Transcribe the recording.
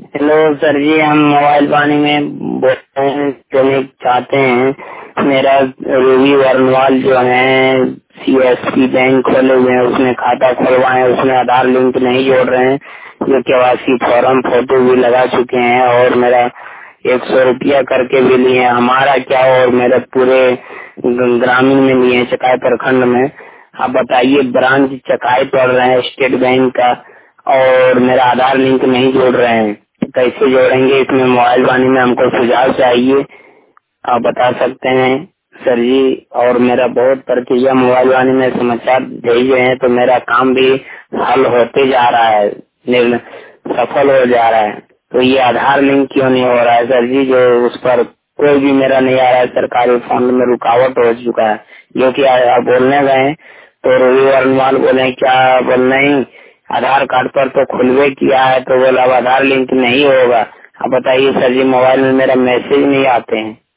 Hello sir जी, हम mobile पानी में बोलने चाहते हैं। मेरा रूबी वर्णवाल जो है सीएसपी बैंक खोले हुए हैं, उसमें खाता खुलवाए, उसमें आधार लिंक नहीं जोड़ रहे हैं। जो केवाईसी फॉर्म फोटो भी लगा चुके हैं और मेरा 100 रुपया करके भी लिए। हमारा क्या और मेरे पूरे ग्रामीण में लिए, चकाई प्रखंड में। आप बताइए, ब्रांच चकाई पड़ रहे हैं स्टेट बैंक का और मेरा आधार लिंक नहीं जोड़ रहे हैं। कैसे जोड़ेंगे? इसमें मोबाइल वाणी में हमको सुझाव चाहिए, आप बता सकते हैं सर जी। और मेरा बहुत प्रक्रिया मोबाइल वाणी में समाचार भेजे हैं तो मेरा काम भी हल होते जा रहा है, सफल हो जा रहा है। तो ये आधार लिंक क्यों नहीं हो रहा है सर जी? जो उस पर कोई भी मेरा नहीं आ रहा है, सरकारी फंड में रुकावट हो चुका है। जो कि आप बोलने गए तो रवि वर्णवाल बोले क्या बोल नहीं, आधार कार्ड पर तो खुलवे किया है, तो बोला अब आधार लिंक नहीं होगा। अब बताइए सर जी, मोबाइल में मेरा मैसेज नहीं आते हैं।